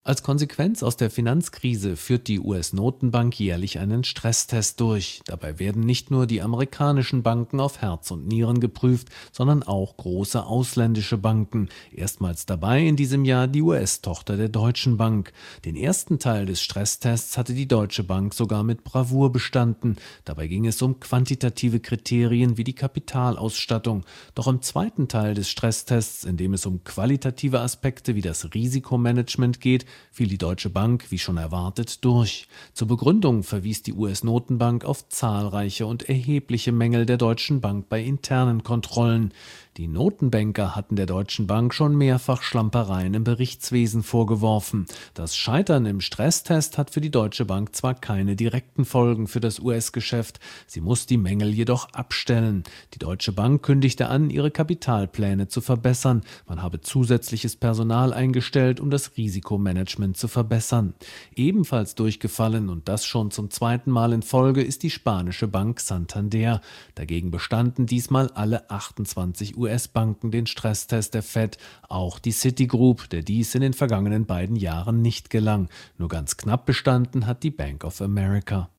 Als Konsequenz aus der Finanzkrise führt die US-Notenbank jährlich einen Stresstest durch. Dabei werden nicht nur die amerikanischen Banken auf Herz und Nieren geprüft, sondern auch große ausländische Banken. Erstmals dabei in diesem Jahr die US-Tochter der Deutschen Bank. Den ersten Teil des Stresstests hatte die Deutsche Bank sogar mit Bravour bestanden. Dabei ging es um quantitative Kriterien wie die Kapitalausstattung. Doch im zweiten Teil des Stresstests, in dem es um qualitative Aspekte wie das Risikomanagement geht, fiel die Deutsche Bank, wie schon erwartet, durch. Zur Begründung verwies die US-Notenbank auf zahlreiche und erhebliche Mängel der Deutschen Bank bei internen Kontrollen. Die Notenbanker hatten der Deutschen Bank schon mehrfach Schlampereien im Berichtswesen vorgeworfen. Das Scheitern im Stresstest hat für die Deutsche Bank zwar keine direkten Folgen für das US-Geschäft, sie muss die Mängel jedoch abstellen. Die Deutsche Bank kündigte an, ihre Kapitalpläne zu verbessern. Man habe zusätzliches Personal eingestellt, um das Risikomanagement zu verbessern. Ebenfalls durchgefallen, und das schon zum zweiten Mal in Folge, ist die spanische Bank Santander. Dagegen bestanden diesmal alle 28 US-Banken den Stresstest der Fed, auch die Citigroup, der dies in den vergangenen beiden Jahren nicht gelang. Nur ganz knapp bestanden hat die Bank of America.